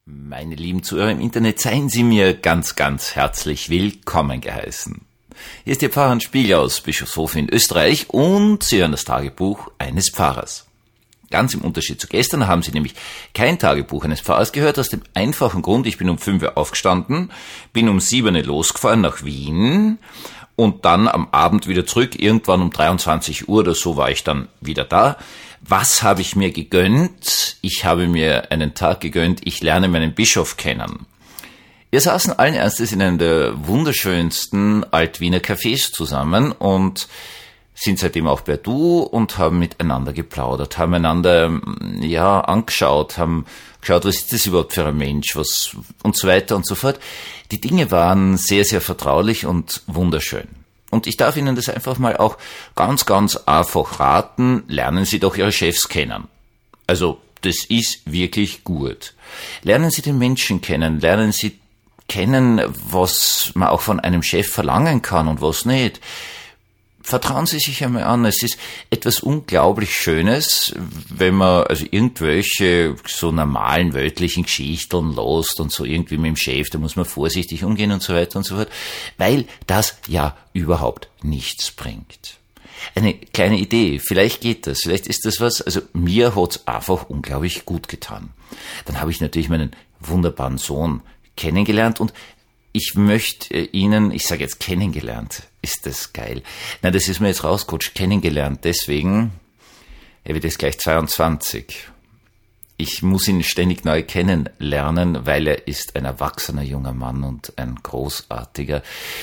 Meine lieben Zuhörer im Internet, seien Sie mir ganz, ganz herzlich willkommen geheißen. Hier ist Ihr Pfarrer Hans Spiegel aus Bischofshof in Österreich und Sie hören das Tagebuch eines Pfarrers. Ganz im Unterschied zu gestern haben Sie nämlich kein Tagebuch eines Pfarrers gehört, aus dem einfachen Grund, ich bin um 5 Uhr aufgestanden, bin um 7 Uhr losgefahren nach Wien und dann am Abend wieder zurück, irgendwann um 23 Uhr oder so war ich dann wieder da. Was habe ich mir gegönnt? Ich habe mir einen Tag gegönnt, ich lerne meinen Bischof kennen. Wir saßen allen Ernstes in einem der wunderschönsten Alt-Wiener Cafés zusammen und sind seitdem auch per Du und haben miteinander geplaudert, haben einander angeschaut, haben geschaut, was ist das überhaupt für ein Mensch, was und so weiter und so fort. Die Dinge waren sehr, sehr vertraulich und wunderschön. Und ich darf Ihnen das einfach mal auch ganz, ganz einfach raten, lernen Sie doch Ihre Chefs kennen. Also, das ist wirklich gut. Lernen Sie den Menschen kennen, lernen Sie kennen, was man auch von einem Chef verlangen kann und was nicht. Vertrauen Sie sich einmal an, es ist etwas unglaublich Schönes, wenn man also irgendwelche so normalen weltlichen Geschichten lost und so irgendwie mit dem Chef, da muss man vorsichtig umgehen und so weiter und so fort, weil das ja überhaupt nichts bringt. Eine kleine Idee, vielleicht geht das, vielleicht ist das was, also mir hat's einfach unglaublich gut getan. Dann habe ich natürlich meinen wunderbaren Sohn kennengelernt und ich möchte Ihnen, ich sage jetzt kennengelernt, ist das geil. Nein, das ist mir jetzt rausgerutscht, kennengelernt, deswegen, er wird jetzt gleich 22. Ich muss ihn ständig neu kennenlernen, weil er ist ein erwachsener junger Mann und ein großartiger.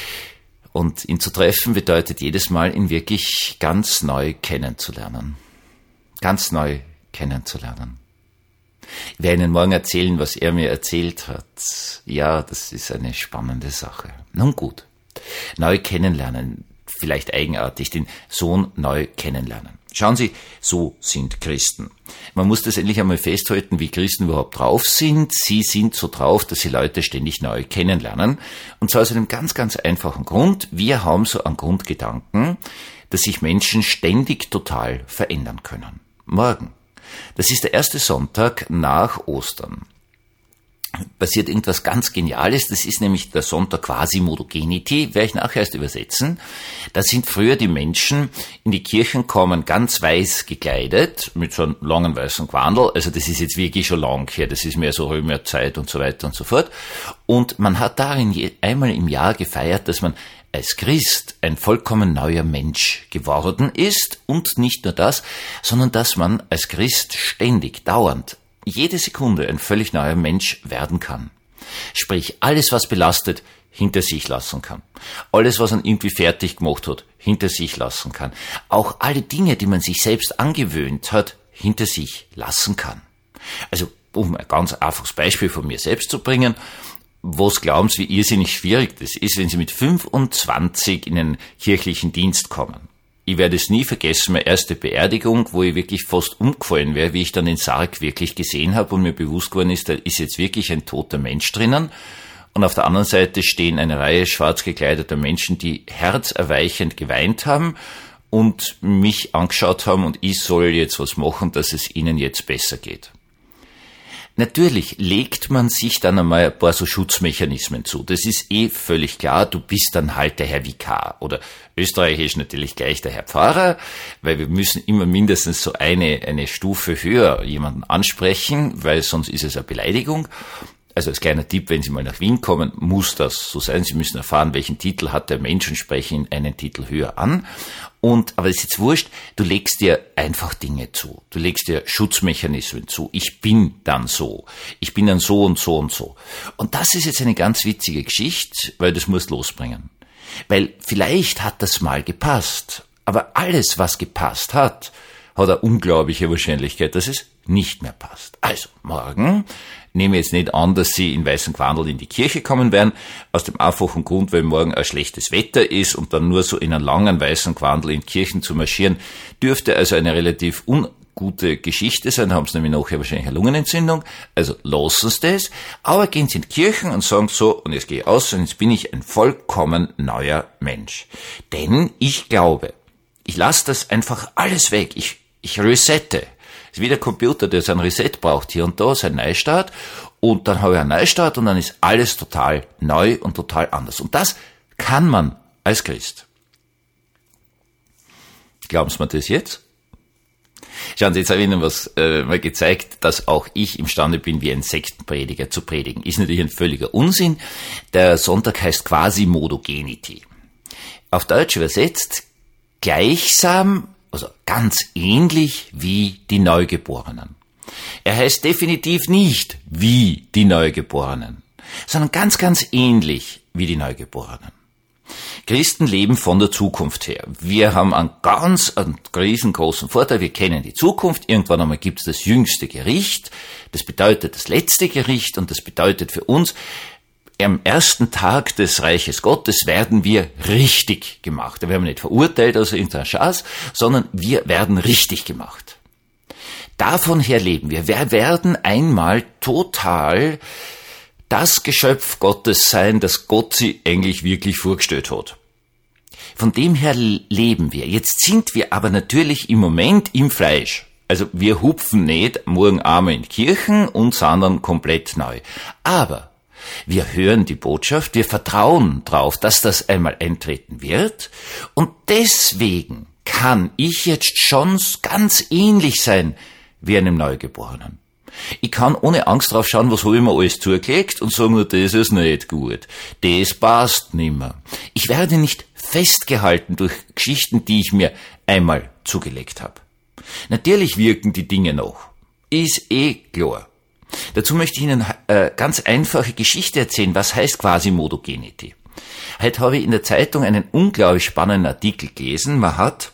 Und ihn zu treffen bedeutet jedes Mal, ihn wirklich ganz neu kennenzulernen. Ganz neu kennenzulernen. Ich werde Ihnen morgen erzählen, was er mir erzählt hat. Ja, das ist eine spannende Sache. Nun gut, neu kennenlernen, vielleicht eigenartig, den Sohn neu kennenlernen. Schauen Sie, so sind Christen. Man muss das endlich einmal festhalten, wie Christen überhaupt drauf sind. Sie sind so drauf, dass sie Leute ständig neu kennenlernen. Und zwar aus einem ganz, ganz einfachen Grund. Wir haben so einen Grundgedanken, dass sich Menschen ständig total verändern können. Morgen. Das ist der erste Sonntag nach Ostern. Passiert irgendwas ganz Geniales, das ist nämlich der Sonntag Quasi-Modogenity, werde ich nachher erst übersetzen. Da sind früher die Menschen in die Kirchen kommen, ganz weiß gekleidet, mit so einem langen weißen Gewandel, also das ist jetzt wirklich schon lang her, das ist mehr so Römerzeit und so weiter und so fort. Und man hat darin einmal im Jahr gefeiert, dass man als Christ ein vollkommen neuer Mensch geworden ist und nicht nur das, sondern dass man als Christ ständig, dauernd, jede Sekunde ein völlig neuer Mensch werden kann. Sprich, alles, was belastet, hinter sich lassen kann. Alles, was man irgendwie fertig gemacht hat, hinter sich lassen kann. Auch alle Dinge, die man sich selbst angewöhnt hat, hinter sich lassen kann. Also, um ein ganz einfaches Beispiel von mir selbst zu bringen, was glauben Sie, wie irrsinnig schwierig das ist, wenn Sie mit 25 in einen kirchlichen Dienst kommen? Ich werde es nie vergessen, meine erste Beerdigung, wo ich wirklich fast umgefallen wäre, wie ich dann den Sarg wirklich gesehen habe und mir bewusst geworden ist, da ist jetzt wirklich ein toter Mensch drinnen. Und auf der anderen Seite stehen eine Reihe schwarz gekleideter Menschen, die herzerweichend geweint haben und mich angeschaut haben und ich soll jetzt was machen, dass es ihnen jetzt besser geht. Natürlich legt man sich dann einmal ein paar so Schutzmechanismen zu. Das ist völlig klar. Du bist dann halt der Herr Vikar oder österreichisch natürlich gleich der Herr Pfarrer, weil wir müssen immer mindestens so eine Stufe höher jemanden ansprechen, weil sonst ist es eine Beleidigung. Also als kleiner Tipp, wenn Sie mal nach Wien kommen, muss das so sein. Sie müssen erfahren, welchen Titel hat der Mensch und sprechen einen Titel höher an. Aber es ist jetzt wurscht, du legst dir einfach Dinge zu. Du legst dir Schutzmechanismen zu. Ich bin dann so. Ich bin dann so und so und so. Und das ist jetzt eine ganz witzige Geschichte, weil das musst losbringen. Weil vielleicht hat das mal gepasst. Aber alles, was gepasst hat eine unglaubliche Wahrscheinlichkeit, dass es nicht mehr passt. Also, morgen nehme ich jetzt nicht an, dass Sie in weißem Gewandel in die Kirche kommen werden, aus dem einfachen Grund, weil morgen ein schlechtes Wetter ist und dann nur so in einem langen weißen Gewandel in Kirchen zu marschieren, dürfte also eine relativ ungute Geschichte sein, haben Sie nämlich nachher wahrscheinlich eine Lungenentzündung, also lassen Sie das, aber gehen Sie in die Kirchen und sagen so, und jetzt gehe ich aus und jetzt bin ich ein vollkommen neuer Mensch. Denn ich glaube, ich lasse das einfach alles weg, ich resette. Es ist wie der Computer, der sein Reset braucht, hier und da, sein Neustart. und dann habe ich einen Neustart und dann ist alles total neu und total anders. Und das kann man als Christ. Glauben Sie mir das jetzt? Schauen Sie, jetzt habe ich Ihnen mal gezeigt, dass auch ich imstande bin, wie ein Sektenprediger zu predigen. Ist natürlich ein völliger Unsinn. Der Sonntag heißt Quasi-Modogenity. Auf Deutsch übersetzt gleichsam, also ganz ähnlich wie die Neugeborenen. Er heißt definitiv nicht wie die Neugeborenen, sondern ganz, ganz ähnlich wie die Neugeborenen. Christen leben von der Zukunft her. Wir haben einen riesengroßen Vorteil. Wir kennen die Zukunft. Irgendwann einmal gibt es das jüngste Gericht. Das bedeutet das letzte Gericht und das bedeutet für uns, am ersten Tag des Reiches Gottes werden wir richtig gemacht. Wir werden nicht verurteilt aus irgendeiner Chance, sondern wir werden richtig gemacht. Davon her leben wir. Wir werden einmal total das Geschöpf Gottes sein, das Gott sie eigentlich wirklich vorgestellt hat. Von dem her leben wir. Jetzt sind wir aber natürlich im Moment im Fleisch. Also wir hupfen nicht morgen einmal in die Kirchen und sind dann komplett neu. Aber wir hören die Botschaft, wir vertrauen drauf, dass das einmal eintreten wird. Und deswegen kann ich jetzt schon ganz ähnlich sein wie einem Neugeborenen. Ich kann ohne Angst drauf schauen, was habe ich mir alles zugelegt und sagen, das ist nicht gut. Das passt nimmer. Ich werde nicht festgehalten durch Geschichten, die ich mir einmal zugelegt habe. Natürlich wirken die Dinge noch. Ist klar. Dazu möchte ich Ihnen eine ganz einfache Geschichte erzählen. Was heißt Quasi-Modogenity? Heute habe ich in der Zeitung einen unglaublich spannenden Artikel gelesen. Man hat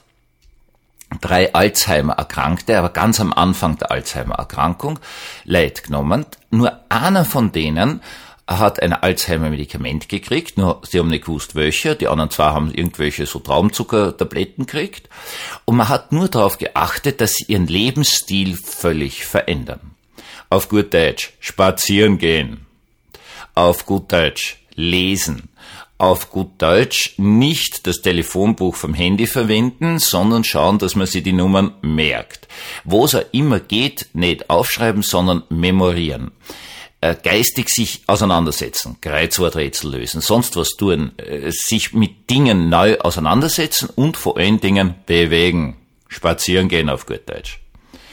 3 Alzheimer-Erkrankte, aber ganz am Anfang der Alzheimer-Erkrankung, Leid genommen. Nur einer von denen hat ein Alzheimer-Medikament gekriegt, nur sie haben nicht gewusst, welche. Die anderen 2 haben irgendwelche so Traumzuckertabletten gekriegt. Und man hat nur darauf geachtet, dass sie ihren Lebensstil völlig verändern. Auf gut Deutsch, spazieren gehen. Auf gut Deutsch, lesen. Auf gut Deutsch, nicht das Telefonbuch vom Handy verwenden, sondern schauen, dass man sich die Nummern merkt. Wo es auch immer geht, nicht aufschreiben, sondern memorieren. Geistig sich auseinandersetzen, Kreuzworträtsel lösen, sonst was tun, sich mit Dingen neu auseinandersetzen und vor allen Dingen bewegen. Spazieren gehen auf gut Deutsch.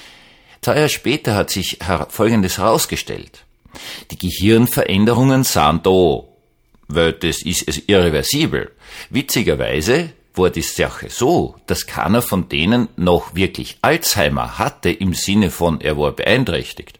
2 Jahre später hat sich Folgendes herausgestellt. Die Gehirnveränderungen sind da. Weil das ist irreversibel. Witzigerweise war die Sache so, dass keiner von denen noch wirklich Alzheimer hatte, im Sinne von, er war beeinträchtigt.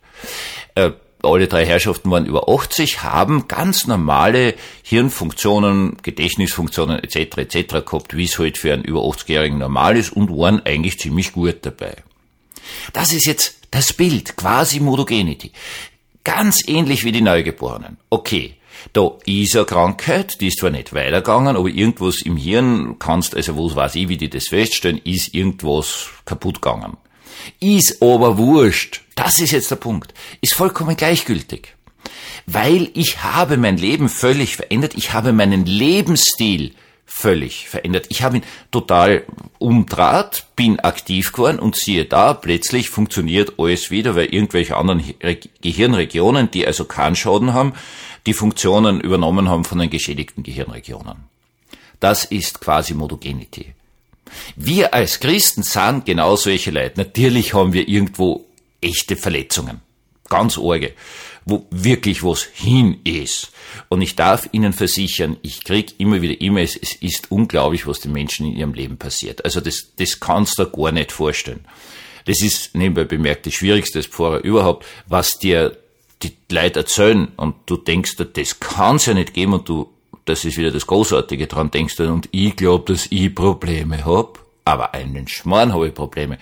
Alle 3 Herrschaften waren über 80, haben ganz normale Hirnfunktionen, Gedächtnisfunktionen etc. gehabt, wie es halt für einen über 80-Jährigen normal ist und waren eigentlich ziemlich gut dabei. Das ist jetzt das Bild, Quasi-Modogenity. Ganz ähnlich wie die Neugeborenen. Okay. Da ist eine Krankheit, die ist zwar nicht weitergegangen, aber irgendwas im Hirn kannst, also was weiß ich, wie die das feststellen, ist irgendwas kaputt gegangen. Ist aber wurscht. Das ist jetzt der Punkt. Ist vollkommen gleichgültig. Weil ich habe mein Leben völlig verändert, ich habe meinen Lebensstil völlig verändert. Ich habe ihn total umdraht, bin aktiv geworden und siehe da, plötzlich funktioniert alles wieder, weil irgendwelche anderen Gehirnregionen, die also keinen Schaden haben, die Funktionen übernommen haben von den geschädigten Gehirnregionen. Das ist Quasi-Modogenity. Wir als Christen sind genau solche Leute. Natürlich haben wir irgendwo echte Verletzungen. Ganz arge. Wo wirklich was hin ist. Und ich darf Ihnen versichern, ich krieg immer wieder E-Mails, es ist unglaublich, was den Menschen in ihrem Leben passiert. Also das kannst du gar nicht vorstellen. Das ist nebenbei bemerkt das Schwierigste als Pfarrer überhaupt, was dir die Leute erzählen und du denkst, das kann's ja nicht geben und das ist wieder das Großartige dran, denkst du, und ich glaube, dass ich Probleme hab, aber einen Schmarrn habe ich Probleme.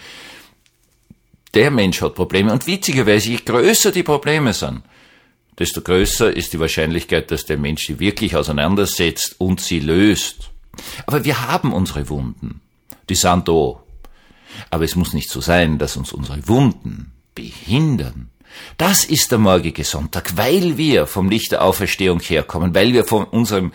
Der Mensch hat Probleme und witzigerweise, je größer die Probleme sind, desto größer ist die Wahrscheinlichkeit, dass der Mensch sie wirklich auseinandersetzt und sie löst. Aber wir haben unsere Wunden, die sind da. Aber es muss nicht so sein, dass uns unsere Wunden behindern. Das ist der morgige Sonntag, weil wir vom Licht der Auferstehung herkommen, weil wir von unserem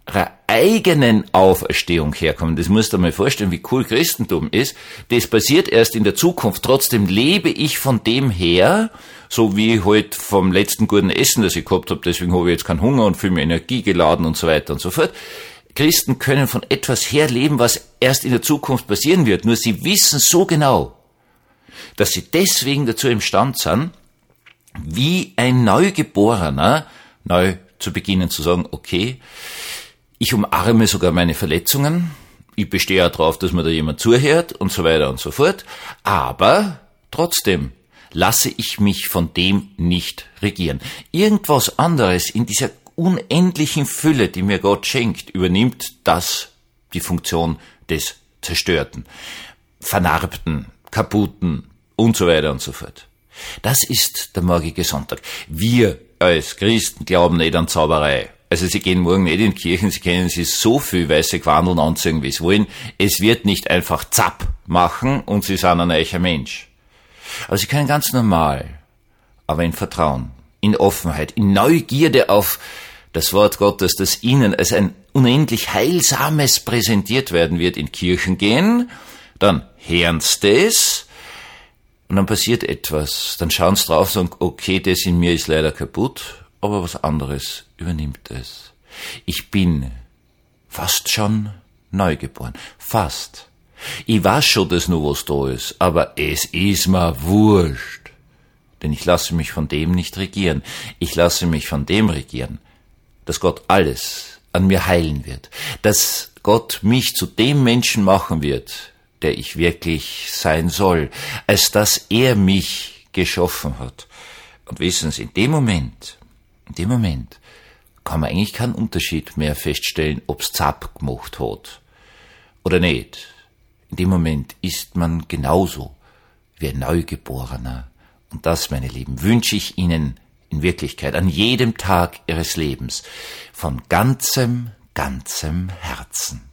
eigenen Auferstehung herkommen. Das musst du dir mal vorstellen, wie cool Christentum ist. Das passiert erst in der Zukunft. Trotzdem lebe ich von dem her, so wie ich halt vom letzten guten Essen, das ich gehabt habe. Deswegen habe ich jetzt keinen Hunger und viel mehr Energie geladen und so weiter und so fort. Christen können von etwas her leben, was erst in der Zukunft passieren wird. Nur sie wissen so genau, dass sie deswegen dazu imstande sind, wie ein Neugeborener, neu zu beginnen zu sagen, okay, ich umarme sogar meine Verletzungen, ich bestehe ja darauf, dass mir da jemand zuhört und so weiter und so fort, aber trotzdem lasse ich mich von dem nicht regieren. Irgendwas anderes in dieser unendlichen Fülle, die mir Gott schenkt, übernimmt das die Funktion des Zerstörten, Vernarbten, Kaputten und so weiter und so fort. Das ist der morgige Sonntag. Wir als Christen glauben nicht an Zauberei. Also sie gehen morgen nicht in die Kirchen, sie können sich so viel weiße Quandeln anziehen, wie sie wollen. Es wird nicht einfach zapp machen und sie sind ein neuer Mensch. Aber sie können ganz normal, aber in Vertrauen, in Offenheit, in Neugierde auf das Wort Gottes, das ihnen als ein unendlich Heilsames präsentiert werden wird, in Kirchen gehen, dann hören sie das und dann passiert etwas. Dann schauen sie drauf und sagen, okay, das in mir ist leider kaputt, aber was anderes übernimmt es. Ich bin fast schon neugeboren. Fast. Ich weiß schon, dass nur was da ist, aber es ist mir wurscht. Denn ich lasse mich von dem nicht regieren. Ich lasse mich von dem regieren, dass Gott alles an mir heilen wird. Dass Gott mich zu dem Menschen machen wird, der ich wirklich sein soll, als dass er mich geschaffen hat. Und wissen Sie, in dem Moment kann man eigentlich keinen Unterschied mehr feststellen, ob's zapp gemacht hat oder nicht. In dem Moment ist man genauso wie ein Neugeborener. Und das, meine Lieben, wünsche ich Ihnen in Wirklichkeit an jedem Tag Ihres Lebens von ganzem Herzen.